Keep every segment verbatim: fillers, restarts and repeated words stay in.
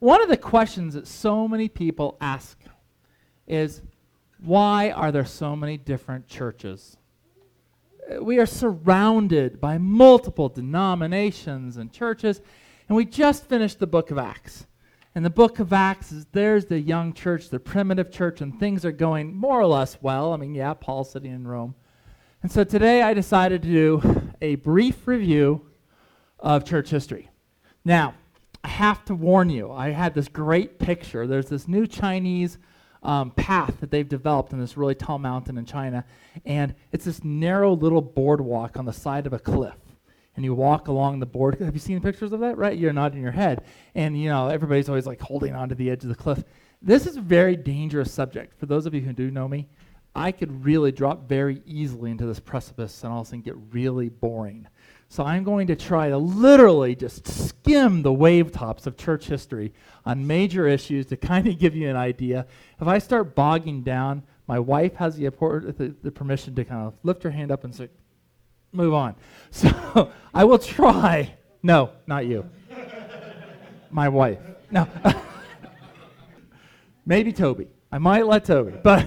One of the questions that so many people ask is, why are there so many different churches? We are surrounded by multiple denominations and churches, and we just finished the book of Acts. And the book of Acts is, there's the young church, the primitive church, and things are going more or less well. I mean, yeah, Paul's sitting in Rome. And so today I decided to do a brief review of church history. Now, I have to warn you, I had this great picture. There's this new Chinese um, path that they've developed in this really tall mountain in China, and it's this narrow little boardwalk on the side of a cliff. And you walk along the board. Have you seen pictures of that? Right? You're nodding your head. And, you know, everybody's always like holding onto the edge of the cliff. This is a very dangerous subject. For those of you who do know me, I could really drop very easily into this precipice and all of a sudden get really boring. So I'm going to try to literally just skim the wave tops of church history on major issues to kind of give you an idea. If I start bogging down, my wife has the, the, the permission to kind of lift her hand up and say, move on. So I will try. No, not you. My wife. No. Maybe Toby. I might let Toby. But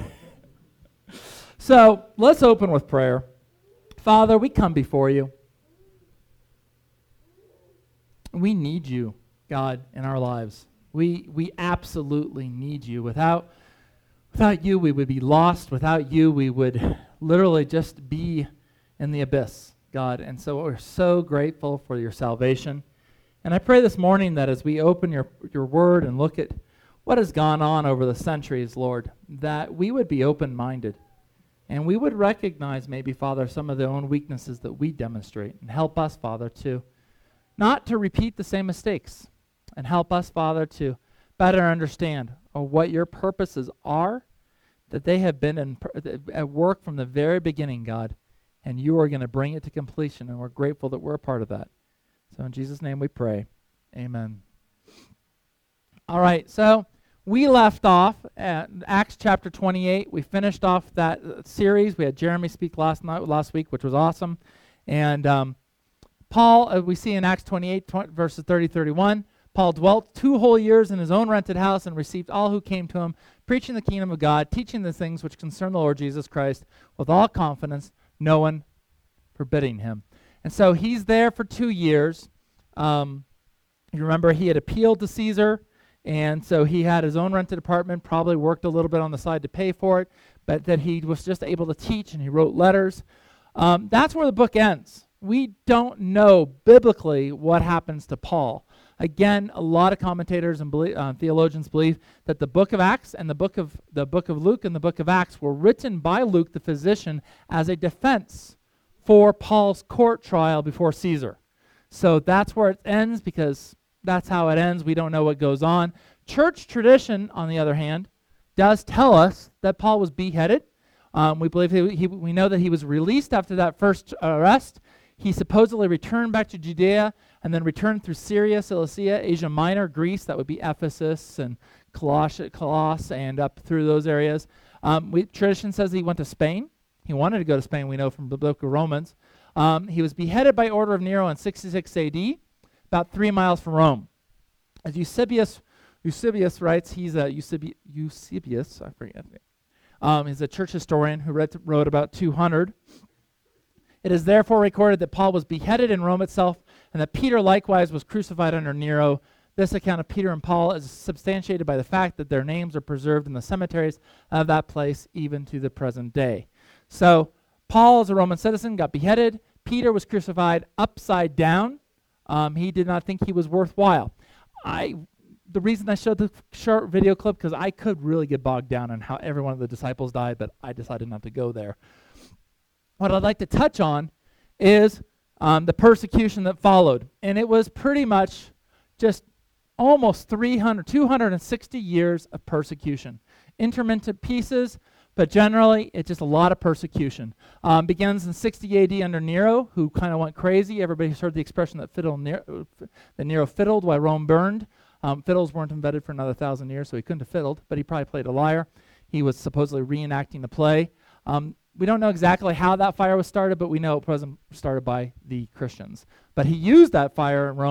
so let's open with prayer. Father, we come before you. We need you, God, in our lives. We we absolutely need you. Without without you, we would be lost. Without you, we would literally just be in the abyss, God. And so we're so grateful for your salvation. And I pray this morning that as we open your, your word and look at what has gone on over the centuries, Lord, that we would be open-minded. And we would recognize maybe, Father, some of the own weaknesses that we demonstrate. And help us, Father, to not to repeat the same mistakes. And help us, Father, to better understand uh, what your purposes are, that they have been in, at work from the very beginning, God. And you are going to bring it to completion, and we're grateful that we're a part of that. So in Jesus' name we pray. Amen. All right, so we left off at Acts chapter twenty-eight. We finished off that uh, series. We had Jeremy speak last night, last week, which was awesome. And um, Paul, uh, we see in Acts twenty-eight, twenty, verses thirty, thirty-one, Paul dwelt two whole years in his own rented house and received all who came to him, preaching the kingdom of God, teaching the things which concern the Lord Jesus Christ with all confidence, no one forbidding him. And so he's there for two years. Um, you remember he had appealed to Caesar, and so he had his own rented apartment, probably worked a little bit on the side to pay for it, but that he was just able to teach, and he wrote letters. Um, that's where the book ends. We don't know biblically what happens to Paul. Again, a lot of commentators and belie- uh, theologians believe that the book of Acts and the book of the book of Luke and the book of Acts were written by Luke, the physician, as a defense for Paul's court trial before Caesar. So that's where it ends, because that's how it ends. We don't know what goes on. Church tradition, on the other hand, does tell us that Paul was beheaded. Um, we believe he, he, we know that he was released after that first arrest. He supposedly returned back to Judea and then returned through Syria, Cilicia, Asia Minor, Greece. That would be Ephesus and Colossae, Colossae and up through those areas. Um, we, tradition says he went to Spain. He wanted to go to Spain, we know from the book of Romans. Um, he was beheaded by order of Nero in sixty-six A D, about three miles from Rome. As Eusebius, Eusebius writes, he's a Eusebi, Eusebius, I forget. Um, he's a church historian who read, wrote about two hundred. It is therefore recorded that Paul was beheaded in Rome itself, and that Peter likewise was crucified under Nero. This account of Peter and Paul is substantiated by the fact that their names are preserved in the cemeteries of that place even to the present day. So Paul, as a Roman citizen, got beheaded. Peter was crucified upside down. Um, he did not think he was worthwhile. I, the reason I showed the short video clip, because I could really get bogged down on how every one of the disciples died, but I decided not to go there. What I'd like to touch on is um, the persecution that followed. And it was pretty much just almost three hundred, two hundred sixty years of persecution. Intermittent pieces, but generally it's just a lot of persecution. Um, begins in sixty A D under Nero, who kind of went crazy. Everybody's heard the expression that, fiddle Nero, that Nero fiddled while Rome burned. Um, fiddles weren't invented for another thousand years, so he couldn't have fiddled, but he probably played a lyre. He was supposedly reenacting the play. Um, we don't know exactly how that fire was started, but we know it wasn't started by the Christians. But he used that fire in Rome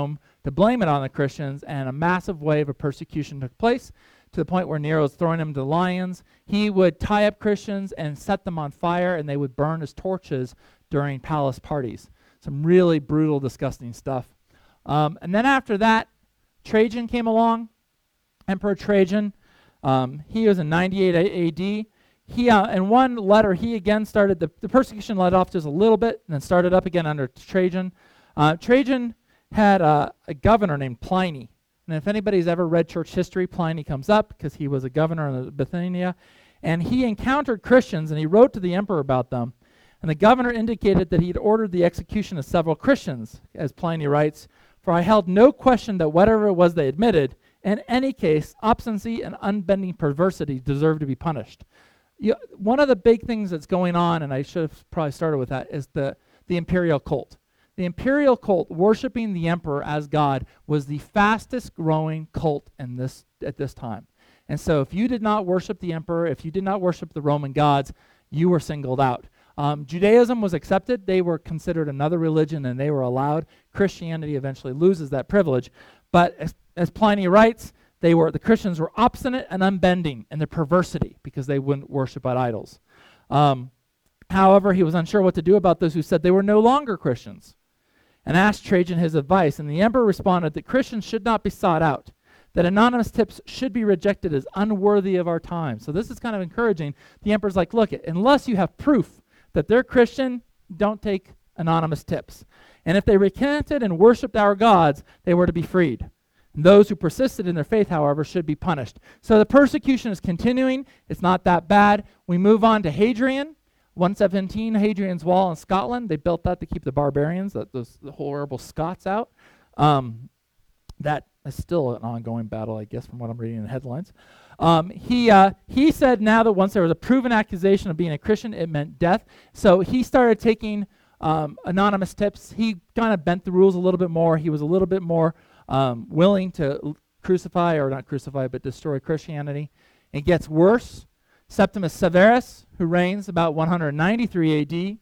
to blame it on the Christians, and a massive wave of persecution took place to the point where Nero was throwing them to the lions. He would tie up Christians and set them on fire, and they would burn as torches during palace parties. Some really brutal, disgusting stuff. Um, and then after that, Trajan came along, Emperor Trajan. Um, he was in ninety-eight A D. He, uh, in one letter, he again started, the, the persecution let off just a little bit and then started up again under Trajan. Uh, Trajan had uh, a governor named Pliny. And if anybody's ever read church history, Pliny comes up because he was a governor in Bithynia. And he encountered Christians, and he wrote to the emperor about them. And the governor indicated that he had ordered the execution of several Christians, as Pliny writes, "For I held no question that whatever it was they admitted, in any case, obstinacy and unbending perversity deserved to be punished." You, one of the big things that's going on, and I should have probably started with that, is the, the imperial cult. The imperial cult, worshiping the emperor as God, was the fastest growing cult in this at this time. And so if you did not worship the emperor, if you did not worship the Roman gods, you were singled out. Um, Judaism was accepted. They were considered another religion, and they were allowed. Christianity eventually loses that privilege. But as, as Pliny writes, They were the Christians were obstinate and unbending in their perversity because they wouldn't worship at idols. Um, however, he was unsure what to do about those who said they were no longer Christians, and asked Trajan his advice. And the emperor responded that Christians should not be sought out, that anonymous tips should be rejected as unworthy of our time. So this is kind of encouraging. The emperor's like, look, unless you have proof that they're Christian, don't take anonymous tips. And if they recanted and worshipped our gods, they were to be freed. Those who persisted in their faith, however, should be punished. So the persecution is continuing. It's not that bad. We move on to Hadrian, one seventeen, Hadrian's Wall in Scotland. They built that to keep the barbarians, the, those the horrible Scots, out. Um, that is still an ongoing battle, I guess, from what I'm reading in the headlines. Um, he uh, he said now that once there was a proven accusation of being a Christian, it meant death. So he started taking um, anonymous tips. He kind of bent the rules a little bit more. He was a little bit more Um, willing to l- crucify, or not crucify, but destroy Christianity. It gets worse. Septimus Severus, who reigns about one ninety-three A D,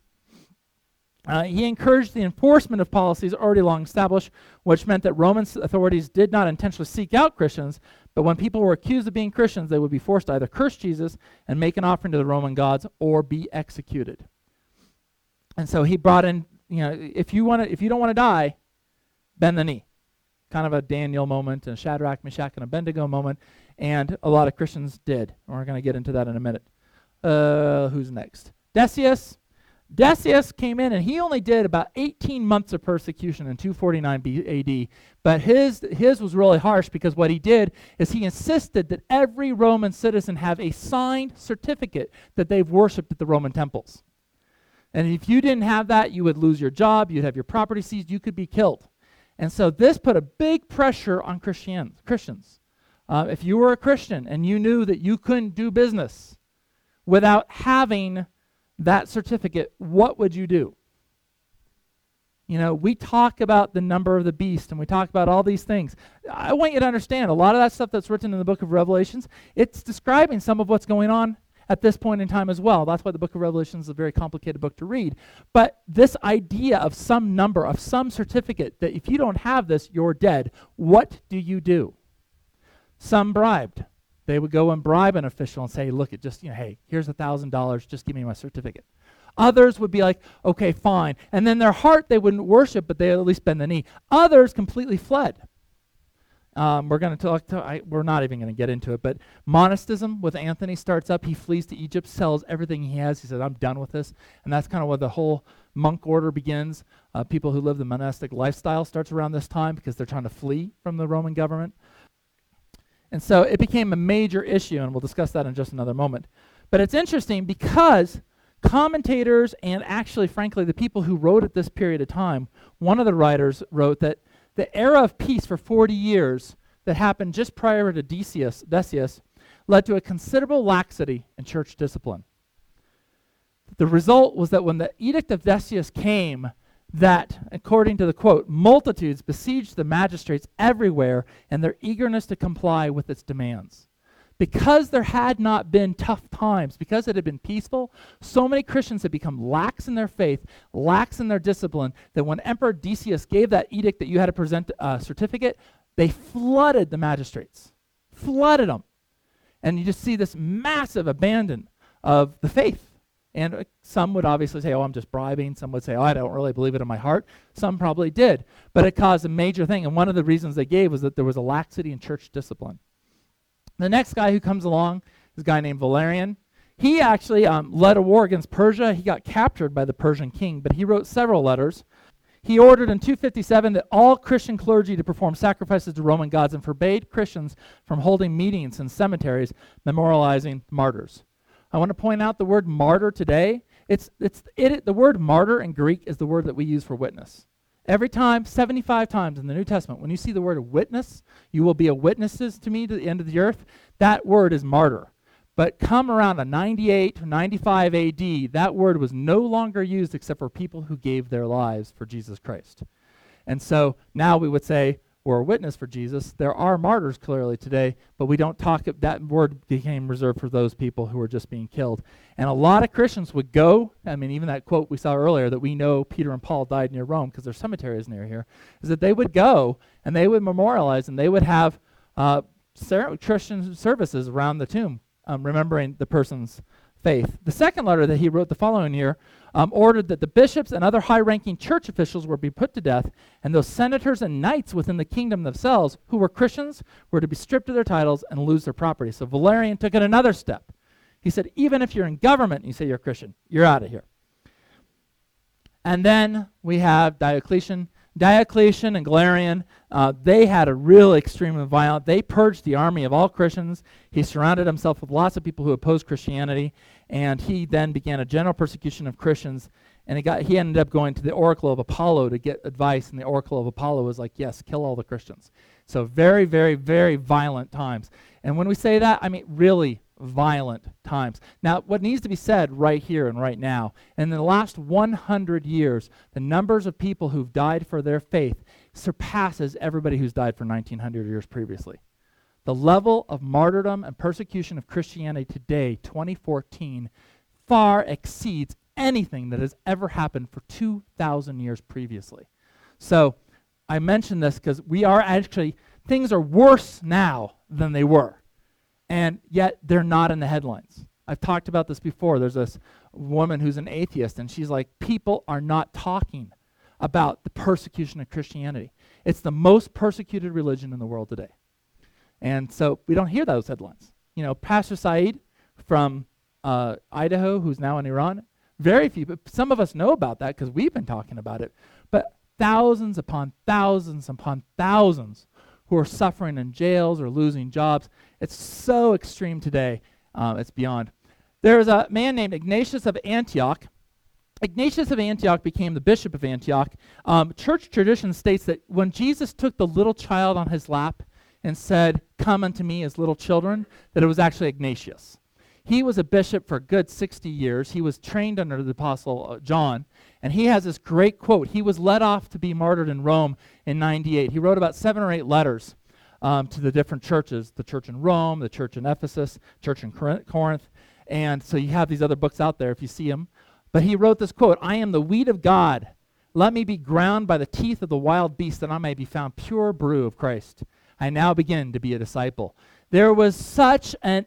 uh, he encouraged the enforcement of policies already long established, which meant that Roman s- authorities did not intentionally seek out Christians, but when people were accused of being Christians, they would be forced to either curse Jesus and make an offering to the Roman gods or be executed. And so he brought in, you know, if you want to, if you don't want to die, bend the knee. Kind of a Daniel moment, and a Shadrach, Meshach, and Abednego moment, and a lot of Christians did. We're going to get into that in a minute. Uh, who's next? Decius. Decius came in, and he only did about eighteen months of persecution in two forty-nine A D, but his his was really harsh because what he did is he insisted that every Roman citizen have a signed certificate that they've worshipped at the Roman temples. And if you didn't have that, you would lose your job, you'd have your property seized, you could be killed. And so this put a big pressure on Christian, Christians. Uh, if you were a Christian and you knew that you couldn't do business without having that certificate, what would you do? You know, we talk about the number of the beast, and we talk about all these things. I want you to understand, a lot of that stuff that's written in the book of Revelations, it's describing some of what's going on at this point in time as well. That's why the book of Revelation is a very complicated book to read. But this idea of some number, of some certificate, that if you don't have this, you're dead. What do you do? Some bribed. They would go and bribe an official and say, look, it just, you know, hey, here's a thousand dollars, just give me my certificate. Others would be like, okay, fine. And then their heart, they wouldn't worship, but they at least bend the knee. Others completely fled. Um, we're going to talk. To, I, we're not even going to get into it, but monasticism with Anthony starts up. He flees to Egypt, sells everything he has. He says, "I'm done with this," and that's kind of where the whole monk order begins. Uh, people who live the monastic lifestyle starts around this time because they're trying to flee from the Roman government, and so it became a major issue, and we'll discuss that in just another moment. But it's interesting because commentators and actually, frankly, the people who wrote at this period of time, one of the writers wrote that the era of peace for forty years that happened just prior to Decius, Decius led to a considerable laxity in church discipline. The result was that when the Edict of Decius came, that, according to the quote, multitudes besieged the magistrates everywhere in their eagerness to comply with its demands. Because there had not been tough times, because it had been peaceful, so many Christians had become lax in their faith, lax in their discipline, that when Emperor Decius gave that edict that you had to present a certificate, they flooded the magistrates, flooded them. And you just see this massive abandon of the faith. And uh, some would obviously say, oh, I'm just bribing. Some would say, oh, I don't really believe it in my heart. Some probably did. But it caused a major thing. And one of the reasons they gave was that there was a laxity in church discipline. The next guy who comes along is a guy named Valerian. He actually um, led a war against Persia. He got captured by the Persian king, but he wrote several letters. He ordered in two fifty-seven that all Christian clergy to perform sacrifices to Roman gods and forbade Christians from holding meetings in cemeteries memorializing martyrs. I want to point out the word martyr today. It's it's it, the word martyr in Greek is the word that we use for witness. Every time, seventy-five times in the New Testament, when you see the word witness, you will be a witnesses to me to the end of the earth, that word is martyr. But come around a ninety-eight, ninety-five A D, that word was no longer used except for people who gave their lives for Jesus Christ. And so now we would say we're a witness for Jesus. There are martyrs clearly today, but we don't talk, that word became reserved for those people who were just being killed. And a lot of Christians would go, I mean, even that quote we saw earlier that we know Peter and Paul died near Rome because their cemetery is near here, is that they would go and they would memorialize and they would have uh, ser- Christian services around the tomb, um, remembering the person's faith. The second letter that he wrote the following year um, ordered that the bishops and other high-ranking church officials were to be put to death, and those senators and knights within the kingdom themselves who were Christians were to be stripped of their titles and lose their property. So Valerian took it another step. He said, even if you're in government and you say you're a Christian, you're out of here. And then we have Diocletian. Diocletian and Galerian, uh, they had a real extreme and violent. They purged the army of all Christians. He surrounded himself with lots of people who opposed Christianity, and he then began a general persecution of Christians. And he got he ended up going to the Oracle of Apollo to get advice, and the Oracle of Apollo was like, yes, kill all the Christians. So very, very, very violent times. And when we say that, I mean really violent times. Now, what needs to be said right here and right now, in the last one hundred years, the numbers of people who've died for their faith surpasses everybody who's died for nineteen hundred years previously. The level of martyrdom and persecution of Christianity today, twenty fourteen, far exceeds anything that has ever happened for two thousand years previously. So I mention this because we are actually, things are worse now than they were. And yet they're not in the headlines. I've talked about this before. There's this woman who's an atheist, and she's like, people are not talking about the persecution of Christianity. It's the most persecuted religion in the world today. And so we don't hear those headlines. You know, Pastor Saeed from uh, Idaho, who's now in Iran, very few, but some of us know about that because we've been talking about it. But thousands upon thousands upon thousands who are suffering in jails or losing jobs. It's so extreme today, um, it's beyond. There's a man named Ignatius of Antioch. Ignatius of Antioch became the bishop of Antioch. Um, church tradition states that when Jesus took the little child on his lap and said, come unto me as little children, that it was actually Ignatius. He was a bishop for a good sixty years. He was trained under the Apostle uh, John, and he has this great quote. He was led off to be martyred in Rome in ninety-eight. He wrote about seven or eight letters um, to the different churches, the church in Rome, the church in Ephesus, church in Corinth, and so you have these other books out there if you see them. But he wrote this quote, I am the wheat of God. Let me be ground by the teeth of the wild beast, that I may be found pure brew of Christ. I now begin to be a disciple. There was such an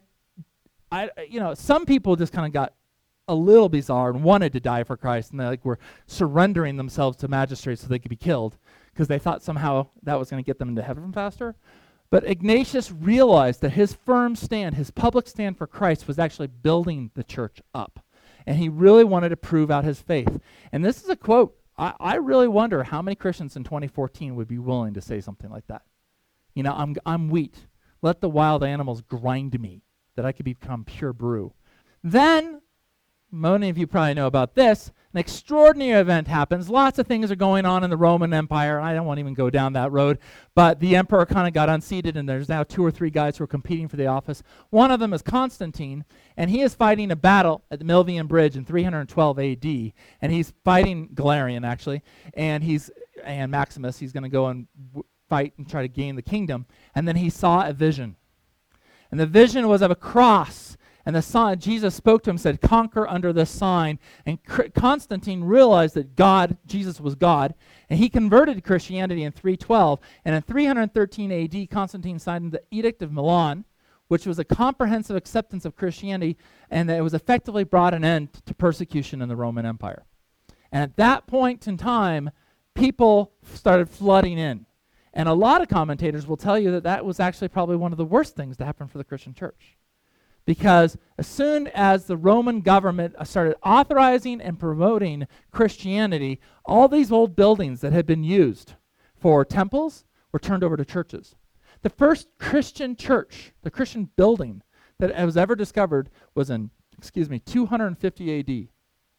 I, you know, some people just kind of got a little bizarre and wanted to die for Christ, and they like were surrendering themselves to magistrates so they could be killed because they thought somehow that was going to get them into heaven faster. But Ignatius realized that his firm stand, his public stand for Christ, was actually building the church up, and he really wanted to prove out his faith. And this is a quote. I, I really wonder how many Christians in twenty fourteen would be willing to say something like that. You know, I'm I'm wheat. Let the wild animals grind me, that I could become pure brew. Then, many of you probably know about this, an extraordinary event happens. Lots of things are going on in the Roman Empire, and I don't want to even go down that road, but the emperor kind of got unseated, and there's now two or three guys who are competing for the office. One of them is Constantine, and he is fighting a battle at the Milvian Bridge in three hundred twelve A D, and he's fighting Galerian, actually, and he's and Maximus. He's going to go and w- fight and try to gain the kingdom, and then he saw a vision. And the vision was of a cross. And the sign, Jesus spoke to him, said, conquer under this sign. And Constantine realized that God, Jesus was God, and he converted to Christianity in three twelve. And in three thirteen A D, Constantine signed the Edict of Milan, which was a comprehensive acceptance of Christianity, and that it was effectively brought an end to persecution in the Roman Empire. And at that point in time, people started flooding in. And a lot of commentators will tell you that that was actually probably one of the worst things to happen for the Christian church. Because as soon as the Roman government started authorizing and promoting Christianity, all these old buildings that had been used for temples were turned over to churches. The first Christian church, the Christian building that was ever discovered was in, excuse me, two fifty A D.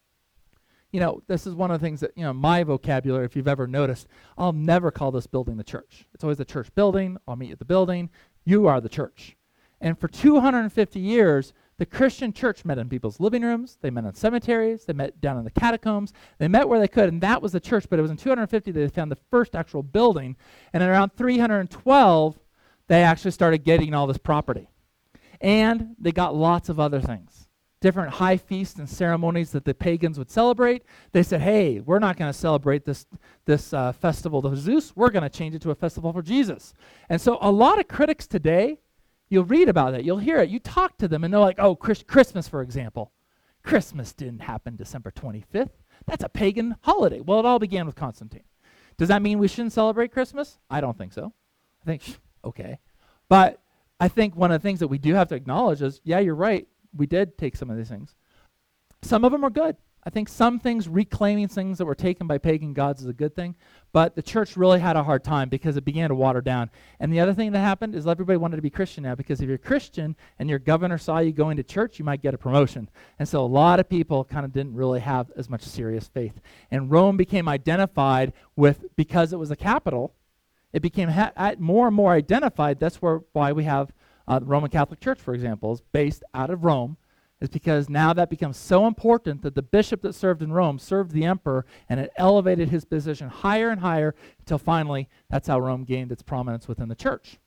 You know, this is one of the things that, you know, my vocabulary, if you've ever noticed, I'll never call this building the church. It's always the church building. I'll meet you at the building. You are the church. And for two hundred fifty years, the Christian church met in people's living rooms. They met in cemeteries. They met down in the catacombs. They met where they could, and that was the church. But it was in two hundred fifty that they found the first actual building. And in around three twelve, they actually started getting all this property. And they got lots of other things. Different high feasts and ceremonies that the pagans would celebrate. They said, hey, we're not going to celebrate this, this uh, festival to Zeus. We're going to change it to a festival for Jesus. And so a lot of critics today, you'll read about it, you'll hear it, you talk to them, and they're like, oh, Chris- Christmas, for example. Christmas didn't happen December twenty-fifth. That's a pagan holiday. Well, it all began with Constantine. Does that mean we shouldn't celebrate Christmas? I don't think so. I think, okay. But I think one of the things that we do have to acknowledge is, yeah, you're right, we did take some of these things. Some of them are good. I think some things, reclaiming things that were taken by pagan gods is a good thing, but the church really had a hard time because it began to water down. And the other thing that happened is everybody wanted to be Christian now, because if you're Christian and your governor saw you going to church, you might get a promotion. And so a lot of people kind of didn't really have as much serious faith. And Rome became identified with, because it was a capital, it became ha- more and more identified. That's where why we have uh, the Roman Catholic Church, for example, is based out of Rome. Is because now that becomes so important that the bishop that served in Rome served the emperor, and it elevated his position higher and higher until finally that's how Rome gained its prominence within the church.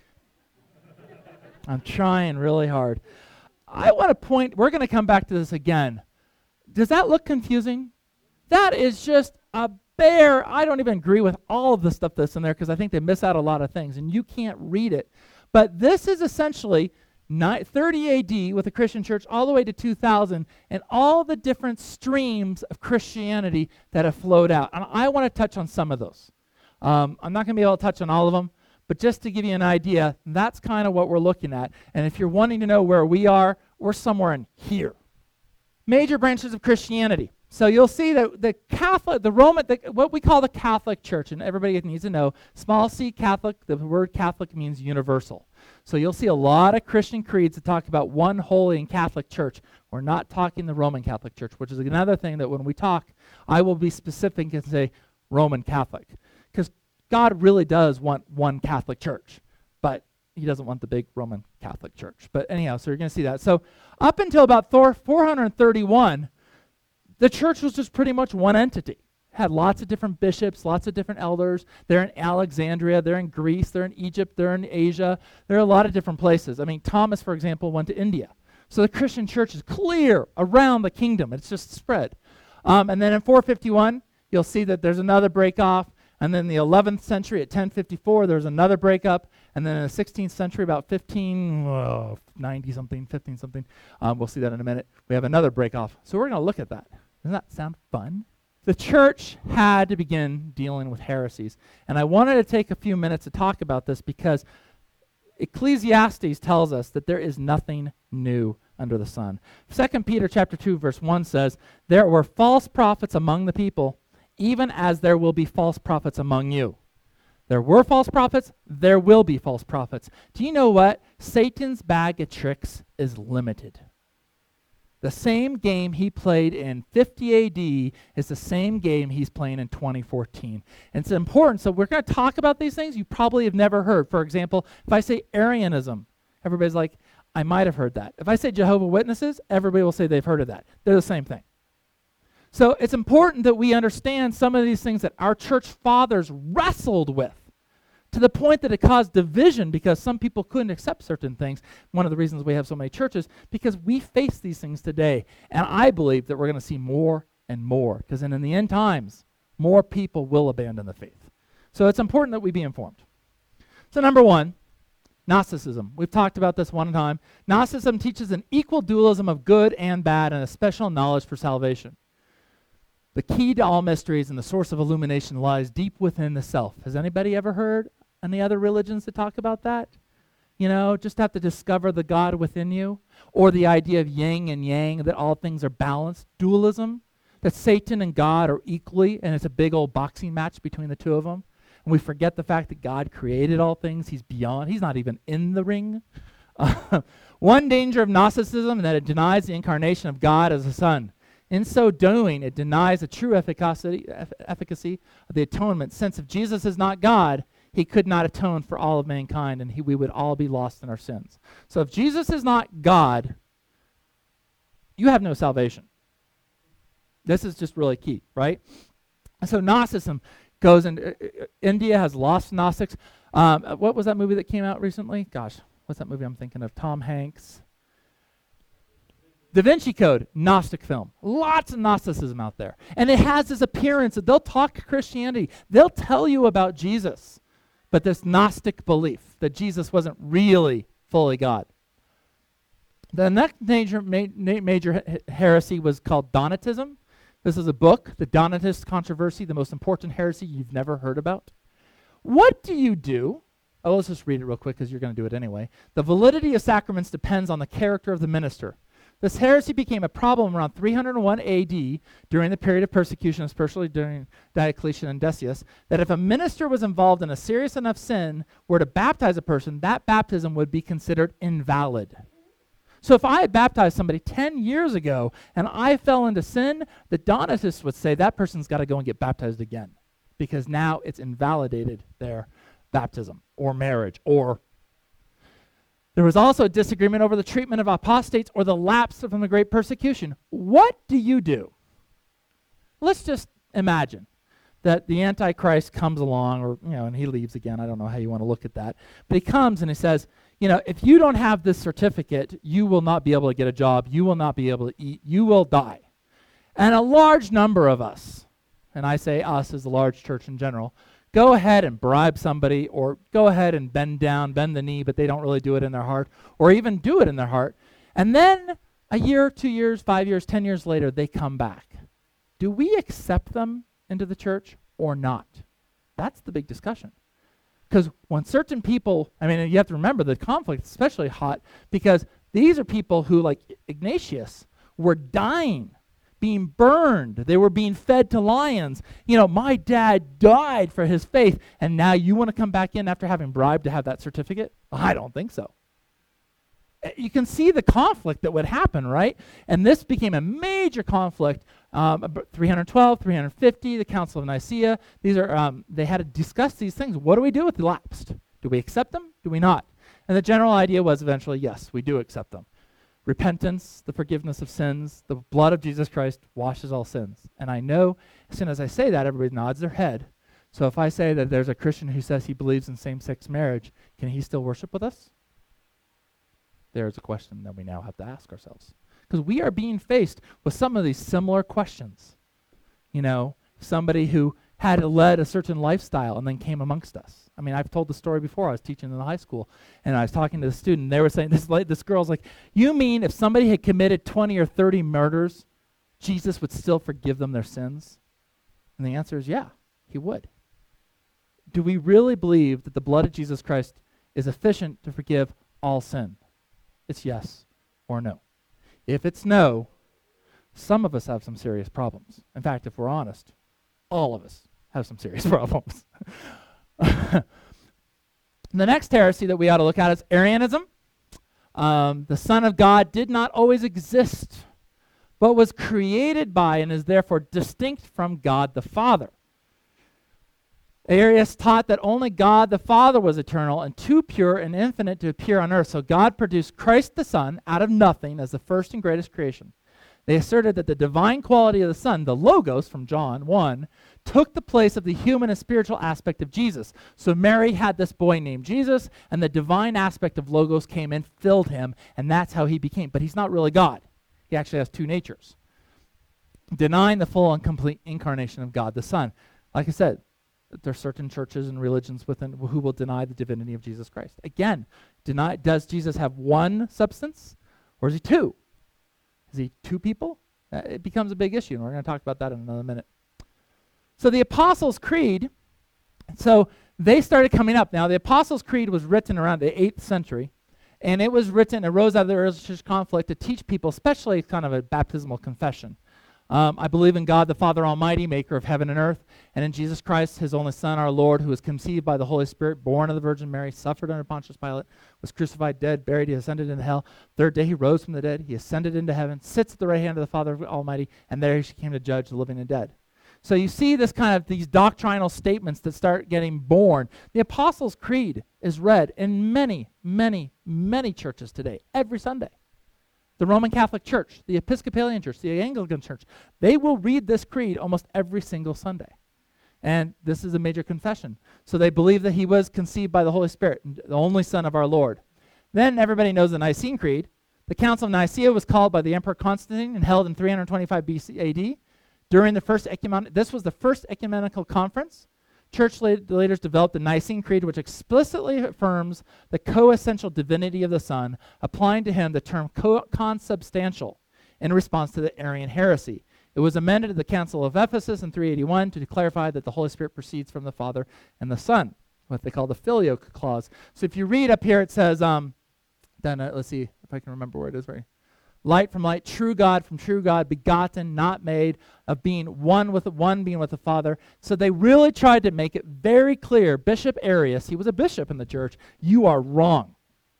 I'm trying really hard. I want to point, we're going to come back to this again. Does that look confusing? That is just a bare, I don't even agree with all of the stuff that's in there because I think they miss out a lot of things, and you can't read it. But this is essentially thirty A D with the Christian church all the way to two thousand, and all the different streams of Christianity that have flowed out. And I want to touch on some of those. Um, I'm not going to be able to touch on all of them, but just to give you an idea, that's kind of what we're looking at. And if you're wanting to know where we are, we're somewhere in here. Major branches of Christianity. So you'll see that the Catholic, the Roman, the, what we call the Catholic Church, and everybody needs to know, small c Catholic, the word Catholic means universal. So you'll see a lot of Christian creeds that talk about one holy and Catholic church. We're not talking the Roman Catholic Church, which is another thing that when we talk, I will be specific and say Roman Catholic. Because God really does want one Catholic church, but he doesn't want the big Roman Catholic Church. But anyhow, so you're going to see that. So up until about four hundred thirty-one, the church was just pretty much one entity. Had lots of different bishops, lots of different elders. They're in Alexandria, they're in Greece, they're in Egypt, they're in Asia. There are a lot of different places. I mean, Thomas, for example, went to India. So the Christian church is clear around the kingdom. It's just spread. Um, and then in four fifty-one, you'll see that there's another break off. And then in the eleventh century at ten fifty-four, there's another breakup. And then in the sixteenth century, about fifteen ninety something, fifteen something, um, we'll see that in a minute, we have another break off. So we're going to look at that. Doesn't that sound fun? The church had to begin dealing with heresies. And I wanted to take a few minutes to talk about this because Ecclesiastes tells us that there is nothing new under the sun. Second Peter chapter two, verse one says, there were false prophets among the people, even as there will be false prophets among you. There were false prophets, there will be false prophets. Do you know what? Satan's bag of tricks is limited. The same game he played in fifty A D is the same game he's playing in twenty fourteen. And it's important. So we're going to talk about these things you probably have never heard. For example, if I say Arianism, everybody's like, I might have heard that. If I say Jehovah's Witnesses, everybody will say they've heard of that. They're the same thing. So it's important that we understand some of these things that our church fathers wrestled with to the point that it caused division because some people couldn't accept certain things. One of the reasons we have so many churches, because we face these things today. And I believe that we're going to see more and more, because in, in the end times, more people will abandon the faith. So it's important that we be informed. So number one, Gnosticism. We've talked about this one time. Gnosticism teaches an equal dualism of good and bad and a special knowledge for salvation. The key to all mysteries and the source of illumination lies deep within the self. Has anybody ever heard any other religions that talk about that? You know, just have to discover the God within you. Or the idea of yin and yang, that all things are balanced. Dualism, that Satan and God are equally, and it's a big old boxing match between the two of them. And we forget the fact that God created all things. He's beyond. He's not even in the ring. Uh, one danger of Gnosticism is that it denies the incarnation of God as a son. In so doing, it denies the true efficacy, eff- efficacy of the atonement. Since if Jesus is not God, he could not atone for all of mankind, and he, we would all be lost in our sins. So if Jesus is not God, you have no salvation. This is just really key, right? And so Gnosticism goes in. Uh, uh, India has lost Gnostics. Um, uh, what was that movie that came out recently? Gosh, what's that movie I'm thinking of? Tom Hanks. Da Vinci Code, Gnostic film. Lots of Gnosticism out there. And it has this appearance that they'll talk Christianity. They'll tell you about Jesus, but this Gnostic belief that Jesus wasn't really fully God. The next major, ma- major heresy was called Donatism. This is a book, The Donatist Controversy, the most important heresy you've never heard about. What do you do? Oh, let's just read it real quick because you're going to do it anyway. The validity of sacraments depends on the character of the minister. This heresy became a problem around three hundred one A D during the period of persecution, especially during Diocletian and Decius, that if a minister was involved in a serious enough sin were to baptize a person, that baptism would be considered invalid. So if I had baptized somebody ten years ago and I fell into sin, the Donatists would say that person's got to go and get baptized again because now it's invalidated their baptism or marriage or there was also a disagreement over the treatment of apostates or the lapse from the great persecution. What do you do? Let's just imagine that the Antichrist comes along, or you know, and he leaves again. I don't know how you want to look at that. But he comes and he says, you know, if you don't have this certificate, you will not be able to get a job. You will not be able to eat. You will die. And a large number of us, and I say us as a large church in general, go ahead and bribe somebody or go ahead and bend down, bend the knee, but they don't really do it in their heart, or even do it in their heart. And then a year, two years, five years, ten years later, they come back. Do we accept them into the church or not? That's the big discussion. Because when certain people, I mean, you have to remember the conflict is especially hot because these are people who, like Ignatius, were dying, being burned. They were being fed to lions. You know, my dad died for his faith, and now you want to come back in after having bribed to have that certificate? I don't think so. You can see the conflict that would happen, right? And this became a major conflict. Um, three twelve, three fifty, the Council of Nicaea. These are um, they had to discuss these things. What do we do with the lapsed? Do we accept them? Do we not? And the general idea was eventually, yes, we do accept them. Repentance, the forgiveness of sins, the blood of Jesus Christ washes all sins. And I know as soon as I say that, everybody nods their head. So if I say that there's a Christian who says he believes in same-sex marriage, can he still worship with us? There's a question that we now have to ask ourselves. Because we are being faced with some of these similar questions. You know, somebody who had led a certain lifestyle and then came amongst us. I mean, I've told the story before. I was teaching in the high school, and I was talking to the student. They were saying, this la- this girl's like, you mean if somebody had committed twenty or thirty murders, Jesus would still forgive them their sins? And the answer is, yeah, he would. Do we really believe that the blood of Jesus Christ is efficient to forgive all sin? It's yes or no. If it's no, some of us have some serious problems. In fact, if we're honest, all of us have some serious problems. The next heresy that we ought to look at is Arianism. Um, the Son of God did not always exist, but was created by and is therefore distinct from God the Father. Arius taught that only God the Father was eternal and too pure and infinite to appear on earth. So God produced Christ the Son out of nothing as the first and greatest creation. They asserted that the divine quality of the Son, the Logos from John one, took the place of the human and spiritual aspect of Jesus. So Mary had this boy named Jesus, and the divine aspect of Logos came in, filled him, and that's how he became. But he's not really God. He actually has two natures, denying the full and complete incarnation of God the Son. Like I said, there are certain churches and religions within who will deny the divinity of Jesus Christ. Again, deny, does Jesus have one substance, or is he two? Is he two people? Uh, it becomes a big issue, and we're going to talk about that in another minute. So the Apostles' Creed, so they started coming up. Now, the Apostles' Creed was written around the eighth century, and it was written, it rose out of the religious conflict to teach people, especially kind of a baptismal confession. Um, I believe in God, the Father Almighty, maker of heaven and earth, and in Jesus Christ, his only Son, our Lord, who was conceived by the Holy Spirit, born of the Virgin Mary, suffered under Pontius Pilate, was crucified, dead, buried, he ascended into hell. Third day he rose from the dead, he ascended into heaven, sits at the right hand of the Father Almighty, and there he came to judge the living and dead. So you see this kind of these doctrinal statements that start getting born. The Apostles' Creed is read in many, many, many churches today, every Sunday. The Roman Catholic Church, the Episcopalian Church, the Anglican Church, they will read this creed almost every single Sunday. And this is a major confession. So they believe that he was conceived by the Holy Spirit, the only Son of our Lord. Then everybody knows the Nicene Creed. The Council of Nicaea was called by the Emperor Constantine and held in three twenty-five B C A D. During the first ecumen- this was the first ecumenical conference. Church leaders developed the Nicene Creed, which explicitly affirms the co-essential divinity of the Son, applying to him the term co- consubstantial in response to the Arian heresy. It was amended at the Council of Ephesus in three eighty-one to clarify that the Holy Spirit proceeds from the Father and the Son, what they call the Filioque clause. So if you read up here, it says, um, then uh, let's see if I can remember where it is. Right. Light from light, true God from true God, begotten, not made, of being one with the one, being with the Father. So they really tried to make it very clear. Bishop Arius, he was a bishop in the church, you are wrong.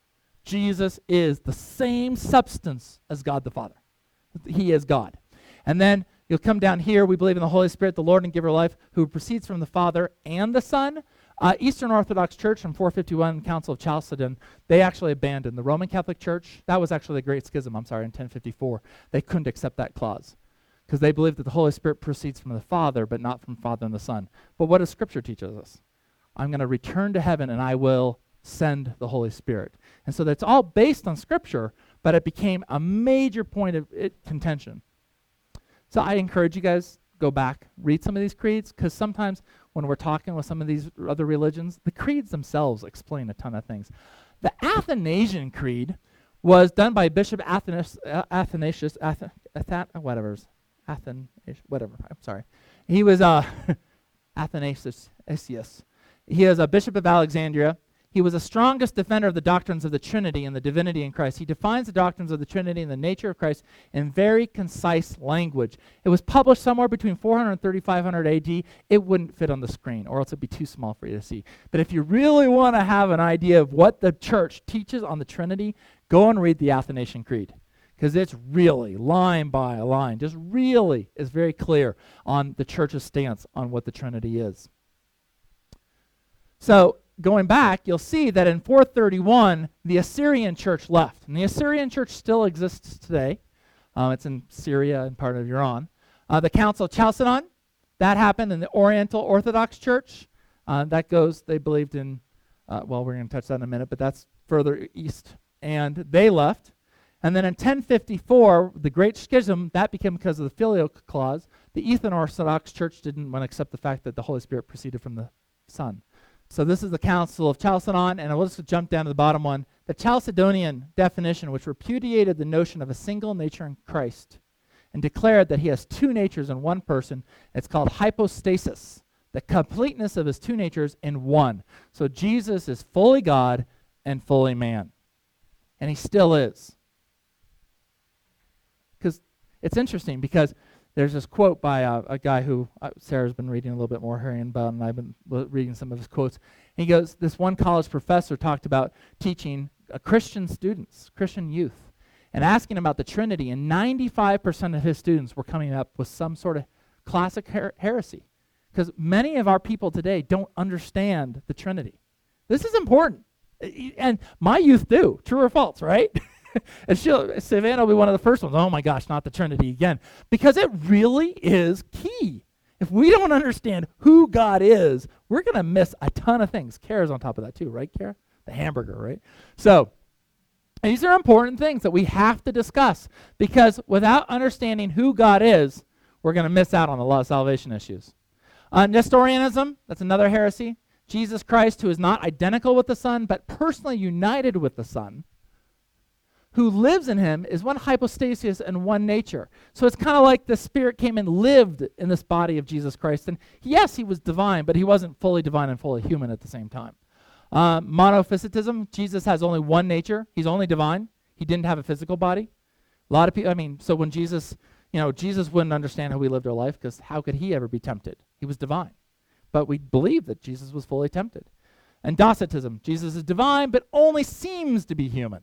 Jesus is the same substance as God the Father. He is God. And then you'll come down here, we believe in the Holy Spirit, the Lord and giver of life, who proceeds from the Father and the Son. Uh, Eastern Orthodox Church in four fifty-one, Council of Chalcedon, they actually abandoned the Roman Catholic Church. That was actually the Great Schism, I'm sorry, in ten fifty-four. They couldn't accept that clause because they believed that the Holy Spirit proceeds from the Father, but not from Father and the Son. But what does Scripture teach us? I'm going to return to heaven and I will send the Holy Spirit. And so that's all based on Scripture, but it became a major point of it, contention. So I encourage you guys, go back, read some of these creeds, because sometimes when we're talking with some of these other religions, the creeds themselves explain a ton of things. The Athanasian Creed was done by Bishop Athanas, uh, Athanasius, Ath- Ath- whatever, Athan, whatever, I'm sorry. He was uh, Athanasius. He is a bishop of Alexandria. He was the strongest defender of the doctrines of the Trinity and the divinity in Christ. He defines the doctrines of the Trinity and the nature of Christ in very concise language. It was published somewhere between four hundred and thirty-five hundred A D. It wouldn't fit on the screen, or else it'd be too small for you to see. But if you really want to have an idea of what the church teaches on the Trinity, go and read the Athanasian Creed, because it's really, line by line, just really is very clear on the church's stance on what the Trinity is. So, going back, you'll see that in four thirty-one, the Assyrian church left. And the Assyrian church still exists today. Um, it's in Syria and part of Iran. Uh, the Council of Chalcedon, that happened in the Oriental Orthodox Church. Uh, that goes, they believed in, uh, well, we're going to touch that in a minute, but that's further east. And they left. And then in ten fifty-four, the Great Schism, that became because of the Filioque clause. The Eastern Orthodox Church didn't want to accept the fact that the Holy Spirit proceeded from the Son. So this is the Council of Chalcedon, and let's jump down to the bottom one. The Chalcedonian definition, which repudiated the notion of a single nature in Christ and declared that he has two natures in one person. It's called hypostasis, the completeness of his two natures in one. So Jesus is fully God and fully man, and he still is. Because it's interesting, because there's this quote by uh, a guy who uh, Sarah's been reading a little bit more, Harry and Bell, and I've been l- reading some of his quotes. And he goes, this one college professor talked about teaching uh, Christian students, Christian youth, and asking about the Trinity, and ninety-five percent of his students were coming up with some sort of classic her- heresy. Because many of our people today don't understand the Trinity. This is important. And my youth do, true or false, right? And she'll, Savannah will be one of the first ones. Oh my gosh, not the Trinity again. Because it really is key. If we don't understand who God is, we're going to miss a ton of things. Kara's on top of that too, right, Kara? The hamburger, right? So these are important things that we have to discuss, because without understanding who God is, we're going to miss out on a lot of salvation issues. Uh, Nestorianism, that's another heresy. Jesus Christ, who is not identical with the Son, but personally united with the Son, who lives in him, is one hypostasis and one nature. So it's kind of like the Spirit came and lived in this body of Jesus Christ. And yes, he was divine, but he wasn't fully divine and fully human at the same time. Uh, monophysitism, Jesus has only one nature. He's only divine. He didn't have a physical body. A lot of people, I mean, so when Jesus, you know, Jesus wouldn't understand how we lived our life, because how could he ever be tempted? He was divine. But we believe that Jesus was fully tempted. And Docetism, Jesus is divine, but only seems to be human.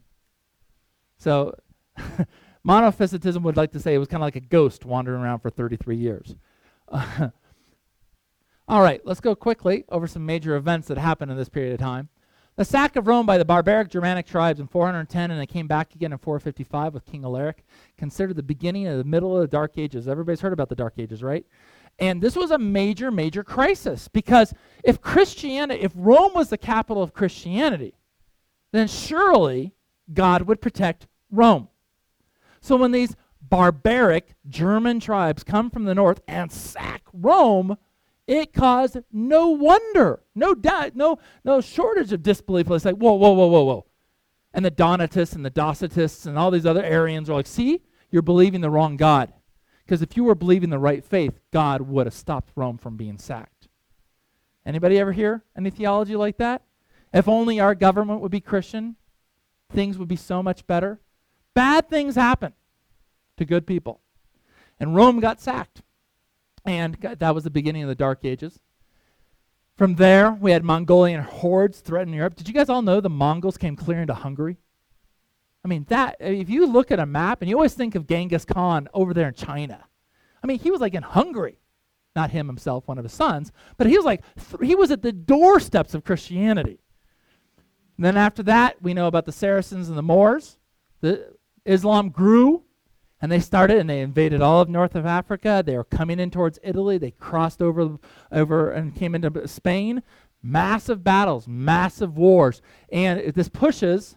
So monophysitism would like to say it was kind of like a ghost wandering around for thirty-three years. Uh, all right, let's go quickly over some major events that happened in this period of time. The sack of Rome by the barbaric Germanic tribes in four hundred ten, and it came back again in four fifty-five with King Alaric, considered the beginning of the middle of the Dark Ages. Everybody's heard about the Dark Ages, right? And this was a major, major crisis, because if Christianity, if Rome was the capital of Christianity, then surely God would protect Rome. So when these barbaric German tribes come from the north and sack Rome, it caused no wonder, no doubt, no, no shortage of disbelief. It's like, whoa, whoa, whoa, whoa, whoa. And the Donatists and the Docetists and all these other Arians are like, see, you're believing the wrong God. Because if you were believing the right faith, God would have stopped Rome from being sacked. Anybody ever hear any theology like that? If only our government would be Christian, things would be so much better. Bad things happen to good people. And Rome got sacked. And that was the beginning of the Dark Ages. From there, we had Mongolian hordes threatening Europe. Did you guys all know the Mongols came clear into Hungary? I mean, that, if you look at a map, and you always think of Genghis Khan over there in China. I mean, he was like in Hungary. Not him himself, one of his sons, but he was like, th- he was at the doorsteps of Christianity. And then after that, we know about the Saracens and the Moors. The Islam grew, and they started, and they invaded all of north of Africa. They were coming in towards Italy. They crossed over, over and came into Spain. Massive battles, massive wars. And it, this pushes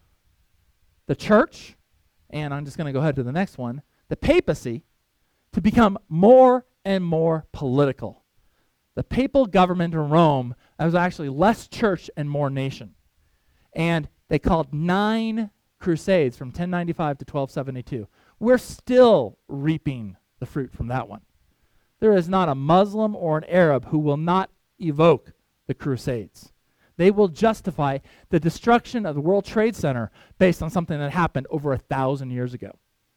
the church, and I'm just going to go ahead to the next one, the papacy, to become more and more political. The papal government in Rome was actually less church and more nation. And they called nine crusades from ten ninety-five to twelve seventy-two. We're still reaping the fruit from that one. There is not a Muslim or an Arab who will not evoke the crusades. They will justify the destruction of the World Trade Center based on something that happened over a thousand years ago.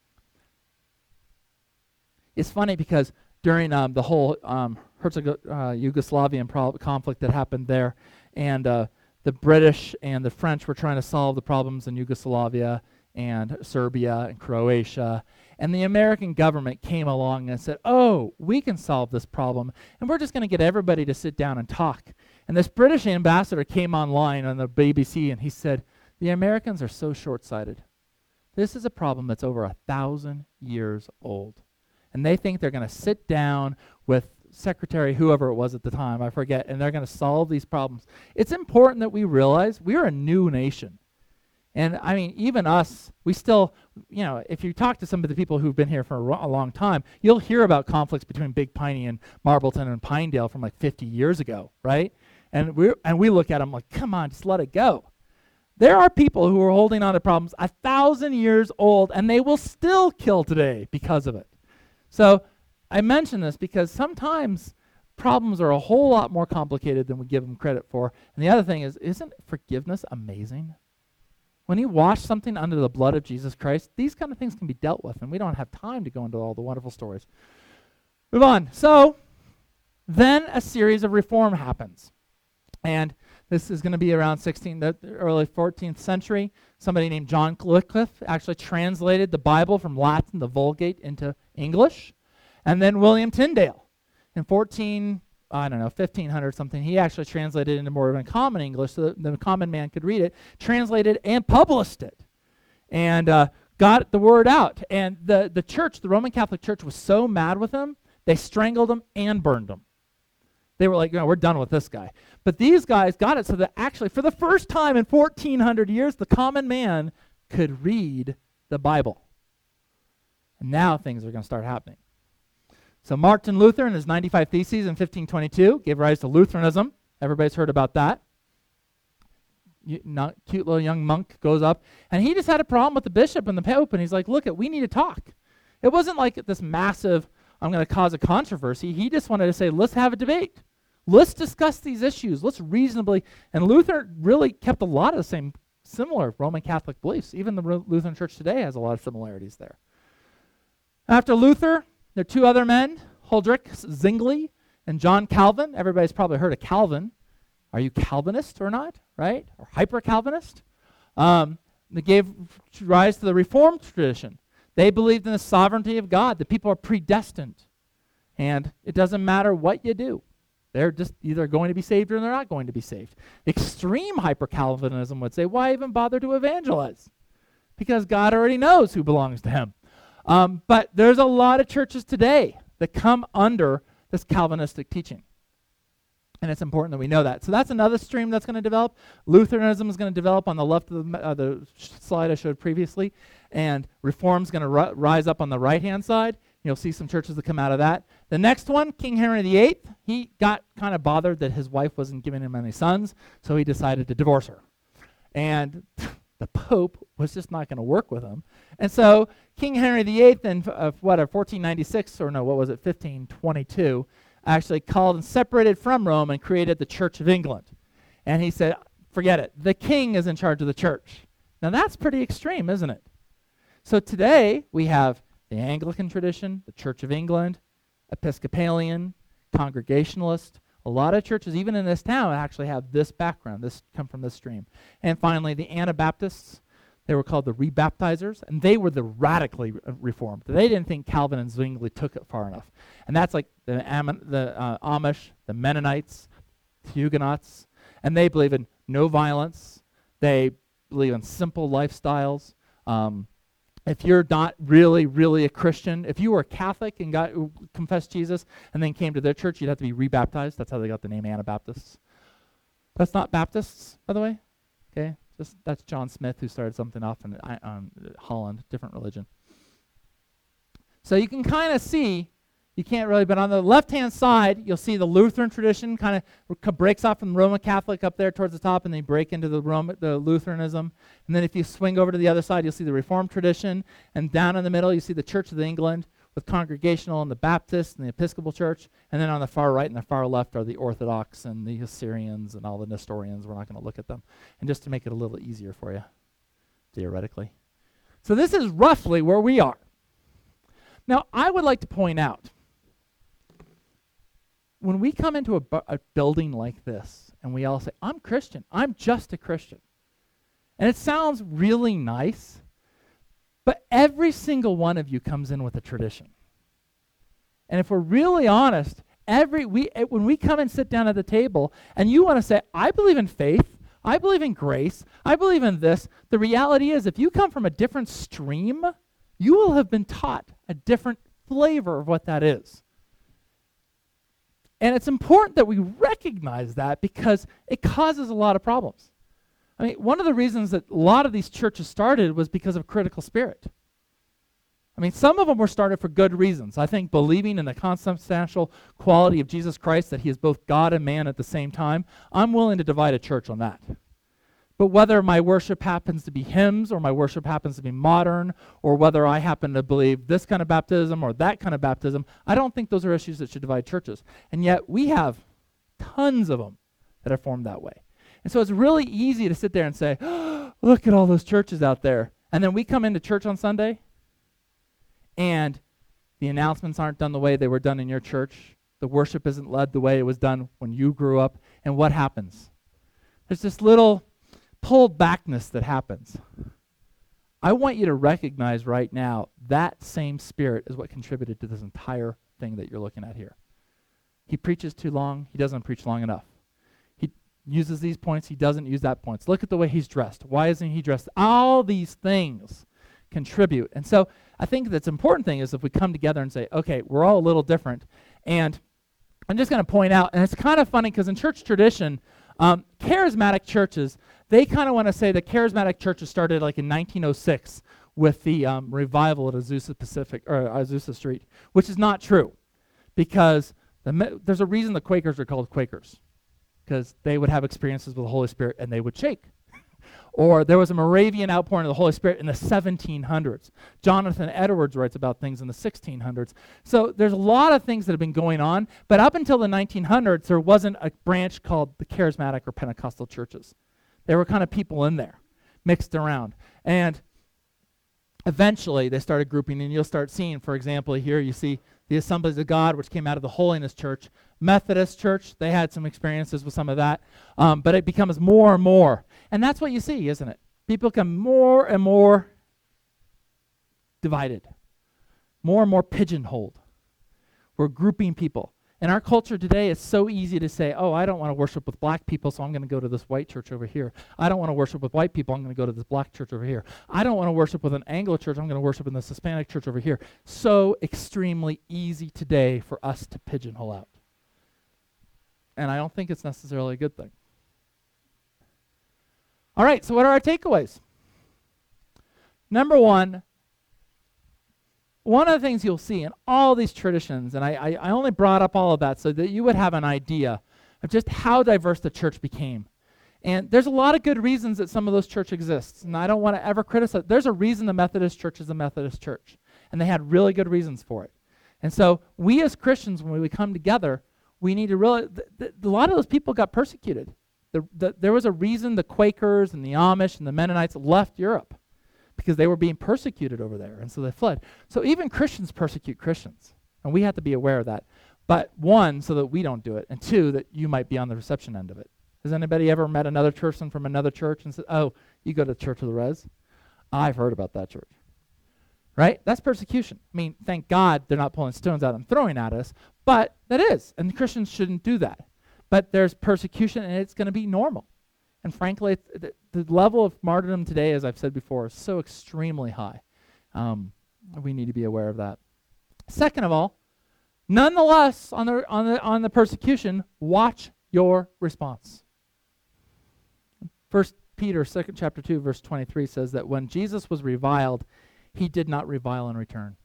It's funny because during um, the whole um, Herzeg- uh, Yugoslavian pro- conflict that happened there, and uh, the British and the French were trying to solve the problems in Yugoslavia and Serbia and Croatia, and the American government came along and said, oh, we can solve this problem, and we're just going to get everybody to sit down and talk. And this British ambassador came online on the B B C, and he said, the Americans are so short-sighted. This is a problem that's over a thousand years old. And they think they're going to sit down with secretary, whoever it was at the time, I forget, and they're going to solve these problems. It's important that we realize we are a new nation. And I mean, even us, we still, you know, if you talk to some of the people who've been here for a, ro- a long time, you'll hear about conflicts between Big Piney and Marbleton and Pinedale from like fifty years ago, right? And we and we look at them like, come on, just let it go. There are people who are holding on to problems a thousand years old, and they will still kill today because of it. So I mention this because sometimes problems are a whole lot more complicated than we give them credit for. And the other thing is, isn't forgiveness amazing? When you wash something under the blood of Jesus Christ, these kind of things can be dealt with, and we don't have time to go into all the wonderful stories. Move on. So then a series of reform happens. And this is going to be around sixteen, the early fourteenth century. Somebody named John Wycliffe actually translated the Bible from Latin, the Vulgate, into English. And then William Tyndale in fourteen, I don't know, fifteen hundred something, he actually translated it into more of a common English so that the common man could read it, translated and published it, and uh, got the word out. And the, the church, the Roman Catholic Church, was so mad with him They strangled him and burned him. They were like, no, we're done with this guy. But these guys got it so that actually, for the first time in fourteen hundred years, the common man could read the Bible. And now things are going to start happening. So Martin Luther, in his ninety-five Theses in fifteen twenty-two, gave rise to Lutheranism. Everybody's heard about that. You, not, cute little young monk goes up, and he just had a problem with the bishop and the pope, and he's like, look, it, we need to talk. It wasn't like this massive, I'm going to cause a controversy. He just wanted to say, let's have a debate. Let's discuss these issues. Let's reasonably, and Luther really kept a lot of the same similar Roman Catholic beliefs. Even the Ro- Lutheran Church today has a lot of similarities there. After Luther, there are two other men, Huldrych Zwingli and John Calvin. Everybody's probably heard of Calvin. Are you Calvinist or not, right? Or hyper-Calvinist? Um, they gave rise to the Reformed tradition. They believed in the sovereignty of God, that people are predestined. And it doesn't matter what you do. They're just either going to be saved or they're not going to be saved. Extreme hyper-Calvinism would say, why even bother to evangelize? Because God already knows who belongs to him. Um, but there's a lot of churches today that come under this Calvinistic teaching. And it's important that we know that. So that's another stream that's going to develop. Lutheranism is going to develop on the left of the, uh, the slide I showed previously. And Reform's going to ri- rise up on the right-hand side. You'll see some churches that come out of that. The next one, King Henry the Eighth, he got kind of bothered that his wife wasn't giving him any sons, so he decided to divorce her. And the Pope was just not going to work with him. And so King Henry the Eighth in uh, what, uh, fourteen ninety-six, or no, what was it, fifteen twenty-two, actually called and separated from Rome and created the Church of England. And he said, forget it. The king is in charge of the church. Now that's pretty extreme, isn't it? So today we have the Anglican tradition, the Church of England, Episcopalian, Congregationalist. A lot of churches, even in this town, actually have this background, this come from this stream. And finally, the Anabaptists. They were called the Rebaptizers, and they were the radically re- reformed. They didn't think Calvin and Zwingli took it far enough. And that's like the, Am- the uh, Amish, the Mennonites, the Huguenots, and they believe in no violence. They believe in simple lifestyles. Um, if you're not really, really a Christian, if you were a Catholic and got confessed Jesus and then came to their church, you'd have to be rebaptized. That's how they got the name Anabaptists. That's not Baptists, by the way. Okay. Just, that's John Smith, who started something off in um, Holland, different religion. So you can kind of see, you can't really, but on the left-hand side, you'll see the Lutheran tradition kind of breaks off from Roman Catholic up there towards the top, and they break into the, Roman, the Lutheranism. And then if you swing over to the other side, you'll see the Reformed tradition, and down in the middle, you see the Church of England, with Congregational and the Baptist and the Episcopal Church, and then on the far right and the far left are the Orthodox and the Assyrians and all the Nestorians. We're not going to look at them. And just to make it a little easier for you, theoretically. So this is roughly where we are. Now, I would like to point out, when we come into a, bu- a building like this, and we all say, I'm Christian, I'm just a Christian, and it sounds really nice, but every single one of you comes in with a tradition. And if we're really honest, every we when we come and sit down at the table and you want to say, I believe in faith, I believe in grace, I believe in this, the reality is if you come from a different stream, you will have been taught a different flavor of what that is. And it's important that we recognize that because it causes a lot of problems. I mean, one of the reasons that a lot of these churches started was because of critical spirit. I mean, some of them were started for good reasons. I think believing in the consubstantial quality of Jesus Christ, that he is both God and man at the same time, I'm willing to divide a church on that. But whether my worship happens to be hymns or my worship happens to be modern, or whether I happen to believe this kind of baptism or that kind of baptism, I don't think those are issues that should divide churches. And yet we have tons of them that are formed that way. And so it's really easy to sit there and say, oh, look at all those churches out there. And then we come into church on Sunday, and the announcements aren't done the way they were done in your church. The worship isn't led the way it was done when you grew up. And what happens? There's this little pulled backness that happens. I want you to recognize right now that same spirit is what contributed to this entire thing that you're looking at here. He preaches too long. He doesn't preach long enough. Uses these points, he doesn't use that points. Look at the way he's dressed. Why isn't he dressed? All these things contribute. And so I think that's important thing is if we come together and say, okay, we're all a little different. And I'm just going to point out, and it's kind of funny because in church tradition, um, charismatic churches, they kind of want to say that charismatic churches started like in nineteen oh six with the um, revival at Azusa Pacific or Azusa Street, which is not true, because the me- there's a reason the Quakers are called Quakers, because they would have experiences with the Holy Spirit and they would shake. Or there was a Moravian outpouring of the Holy Spirit in the seventeen hundreds. Jonathan Edwards writes about things in the sixteen hundreds. So there's a lot of things that have been going on, but up until the nineteen hundreds, there wasn't a branch called the Charismatic or Pentecostal churches. There were kind of people in there, mixed around. And eventually they started grouping, and you'll start seeing, for example, here you see the Assemblies of God, which came out of the Holiness Church. Methodist Church, they had some experiences with some of that, um, but it becomes more and more. And that's what you see, isn't it? People become more and more divided, more and more pigeonholed. We're grouping people. In our culture today, it's so easy to say, oh, I don't want to worship with black people, so I'm going to go to this white church over here. I don't want to worship with white people, I'm going to go to this black church over here. I don't want to worship with an Anglo church, I'm going to worship in this Hispanic church over here. So extremely easy today for us to pigeonhole out. And I don't think it's necessarily a good thing. All right, so what are our takeaways? Number one, one of the things you'll see in all these traditions, and I, I, I only brought up all of that so that you would have an idea of just how diverse the church became. And there's a lot of good reasons that some of those churches exist, and I don't want to ever criticize. There's a reason the Methodist Church is a Methodist church, and they had really good reasons for it. And so we as Christians, when we come together, we need to realize th- th- a lot of those people got persecuted. The, the, there was a reason the Quakers and the Amish and the Mennonites left Europe, because they were being persecuted over there, and so they fled. So even Christians persecute Christians, and we have to be aware of that. But one, so that we don't do it, and two, that you might be on the reception end of it. Has anybody ever met another person from another church and said, oh, you go to the Church of the Res? I've heard about that church. Right? That's persecution. I mean, thank God they're not pulling stones out and throwing at us, but that is, and Christians shouldn't do that. But there's persecution, and it's going to be normal. And frankly, it's, the, the level of martyrdom today, as I've said before, is so extremely high. Um, we need to be aware of that. Second of all, nonetheless, on the on the on the persecution, watch your response. First Peter, second chapter two, verse twenty-three says that when Jesus was reviled, he did not revile in return.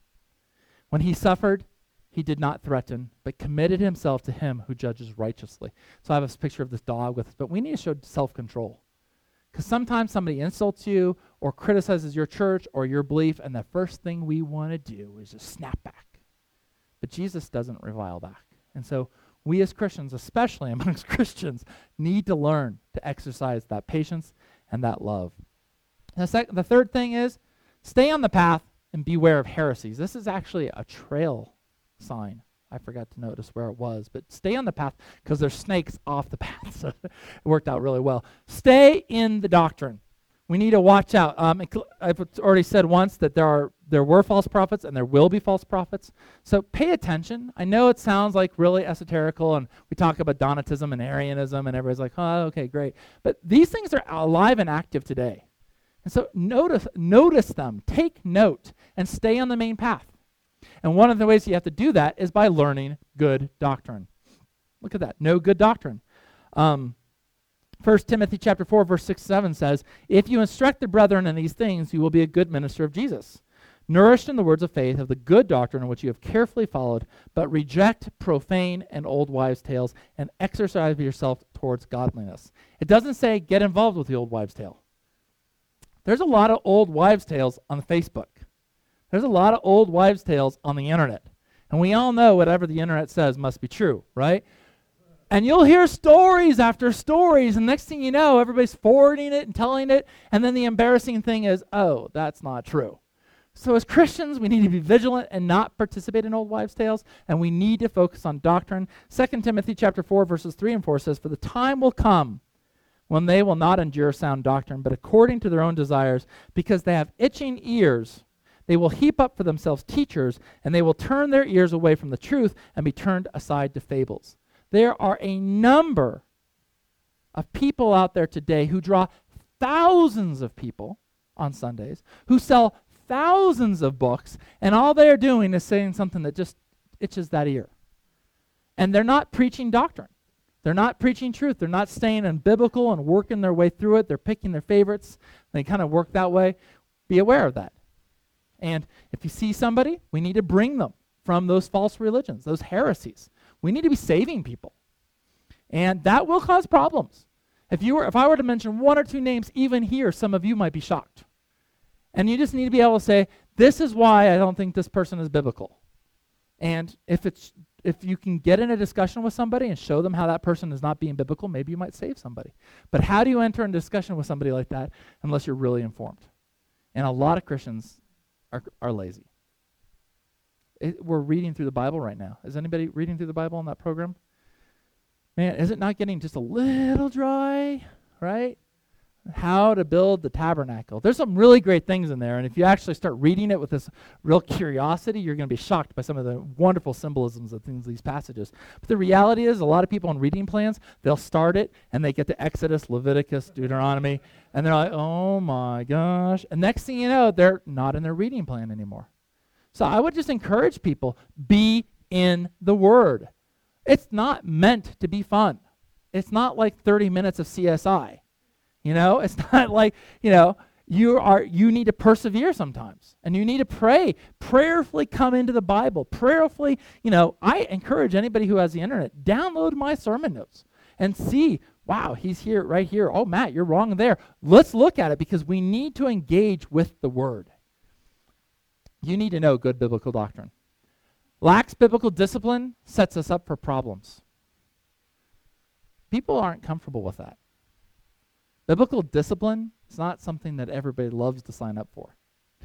When he suffered, he did not threaten, but committed himself to him who judges righteously. So I have a picture of this dog with us, but we need to show self-control. Because sometimes somebody insults you or criticizes your church or your belief, and the first thing we want to do is just snap back. But Jesus doesn't revile back. And so we as Christians, especially amongst Christians, need to learn to exercise that patience and that love. The, sec- the third thing is, stay on the path and beware of heresies. This is actually a trail sign. I forgot to notice where it was, but stay on the path because there's snakes off the path. So it worked out really well. Stay in the doctrine. We need to watch out. Um, I've already said once that there are there were false prophets and there will be false prophets. So pay attention. I know it sounds like really esoterical, and we talk about Donatism and Arianism, and everybody's like, oh, okay, great. But these things are alive and active today. And so notice notice them, take note, and stay on the main path. And one of the ways you have to do that is by learning good doctrine. Look at that, know good doctrine. Um, First Timothy chapter four, verse six to seven says, if you instruct the brethren in these things, you will be a good minister of Jesus, nourished in the words of faith of the good doctrine in which you have carefully followed, but reject profane and old wives' tales and exercise yourself towards godliness. It doesn't say get involved with the old wives' tale. There's a lot of old wives' tales on Facebook. There's a lot of old wives' tales on the internet. And we all know whatever the internet says must be true, right? And you'll hear stories after stories, and next thing you know, everybody's forwarding it and telling it, and then the embarrassing thing is, oh, that's not true. So as Christians, we need to be vigilant and not participate in old wives' tales, and we need to focus on doctrine. Second Timothy chapter four, verses three and four says, for the time will come when they will not endure sound doctrine, but according to their own desires, because they have itching ears, they will heap up for themselves teachers, and they will turn their ears away from the truth and be turned aside to fables. There are a number of people out there today who draw thousands of people on Sundays, who sell thousands of books, and all they're doing is saying something that just itches that ear. And they're not preaching doctrine. They're not preaching truth. They're not staying in biblical and working their way through it. They're picking their favorites. They kind of work that way. Be aware of that. And if you see somebody, we need to bring them from those false religions, those heresies. We need to be saving people. And that will cause problems. If you were, if I were to mention one or two names, even here, some of you might be shocked. And you just need to be able to say, this is why I don't think this person is biblical. And if it's if you can get in a discussion with somebody and show them how that person is not being biblical, maybe you might save somebody. But how do you enter into discussion with somebody like that unless you're really informed? And a lot of Christians are are lazy. It, we're reading through the Bible right now. Is anybody reading through the Bible on that program? Man, is it not getting just a little dry, right? How to build the tabernacle. There's some really great things in there, and if you actually start reading it with this real curiosity, you're going to be shocked by some of the wonderful symbolisms of things, these passages. But the reality is, a lot of people on reading plans, they'll start it, and they get to Exodus, Leviticus, Deuteronomy, and they're like, oh my gosh. And next thing you know, they're not in their reading plan anymore. So I would just encourage people, be in the Word. It's not meant to be fun. It's not like thirty minutes of C S I. You know, it's not like, you know, you are you need to persevere sometimes. And you need to pray. Prayerfully come into the Bible. Prayerfully, you know, I encourage anybody who has the internet, download my sermon notes and see, wow, he's here, right here. Oh, Matt, you're wrong there. Let's look at it because we need to engage with the Word. You need to know good biblical doctrine. Lax biblical discipline sets us up for problems. People aren't comfortable with that. Biblical discipline is not something that everybody loves to sign up for,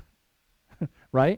right?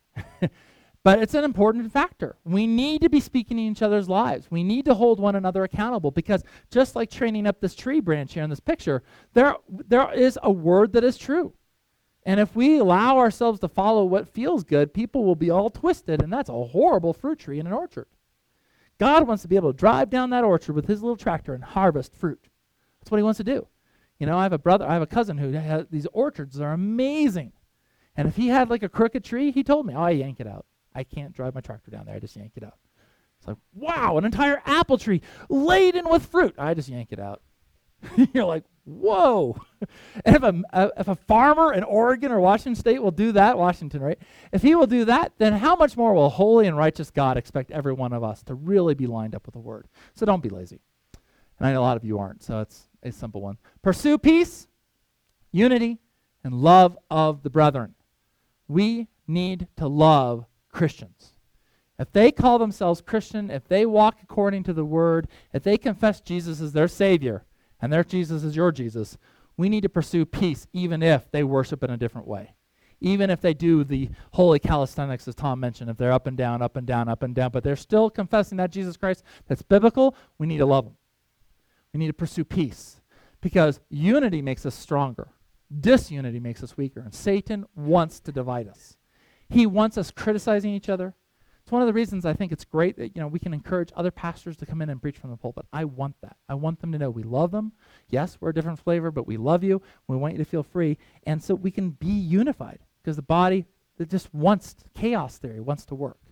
But it's an important factor. We need to be speaking in each other's lives. We need to hold one another accountable because just like training up this tree branch here in this picture, there, there is a word that is true. And if we allow ourselves to follow what feels good, people will be all twisted, and that's a horrible fruit tree in an orchard. God wants to be able to drive down that orchard with his little tractor and harvest fruit. That's what he wants to do. You know, I have a brother, I have a cousin who has these orchards that are amazing. And if he had like a crooked tree, he told me, oh, I yank it out. I can't drive my tractor down there. I just yank it out. It's like, wow, an entire apple tree laden with fruit. I just yank it out. You're like, whoa. And if a, a, if a farmer in Oregon or Washington State will do that, Washington, right? If he will do that, then how much more will a holy and righteous God expect every one of us to really be lined up with the Word? So don't be lazy. And I know a lot of you aren't, so it's a simple one. Pursue peace, unity, and love of the brethren. We need to love Christians. If they call themselves Christian, if they walk according to the Word, if they confess Jesus as their Savior, and their Jesus is your Jesus, we need to pursue peace even if they worship in a different way. Even if they do the holy calisthenics, as Tom mentioned, if they're up and down, up and down, up and down, but they're still confessing that Jesus Christ that's biblical, we need to love them. We need to pursue peace because unity makes us stronger. Disunity makes us weaker, and Satan wants to divide us. He wants us criticizing each other. It's one of the reasons I think it's great that, you know, we can encourage other pastors to come in and preach from the pulpit. I want that. I want them to know we love them. Yes, we're a different flavor, but we love you. We want you to feel free. And so we can be unified because the body that just wants chaos theory, wants to work.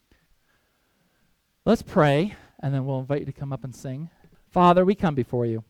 Let's pray, and then we'll invite you to come up and sing. Father, we come before you.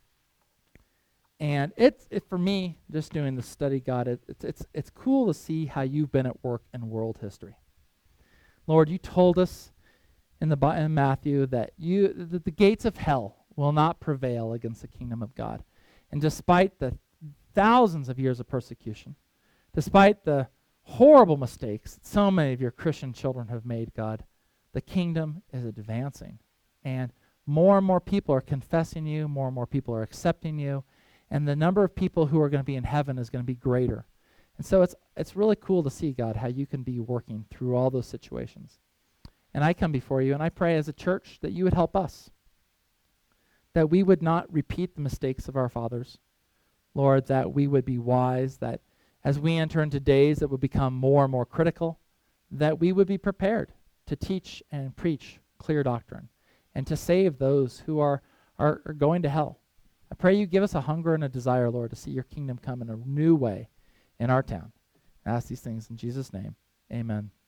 And it's it, for me, just doing the study, God, it, it's it's it's cool to see how you've been at work in world history. Lord, you told us in the in Matthew that you that the gates of hell will not prevail against the kingdom of God. And despite the thousands of years of persecution, despite the horrible mistakes that so many of your Christian children have made, God, the kingdom is advancing. And more and more people are confessing you, more and more people are accepting you, and the number of people who are going to be in heaven is going to be greater. And so it's it's really cool to see, God, how you can be working through all those situations. And I come before you and I pray as a church that you would help us, that we would not repeat the mistakes of our fathers. Lord, that we would be wise, that as we enter into days that would become more and more critical, that we would be prepared to teach and preach clear doctrine and to save those who are, are, are going to hell. I pray you give us a hunger and a desire, Lord, to see your kingdom come in a new way in our town. I ask these things in Jesus' name. Amen.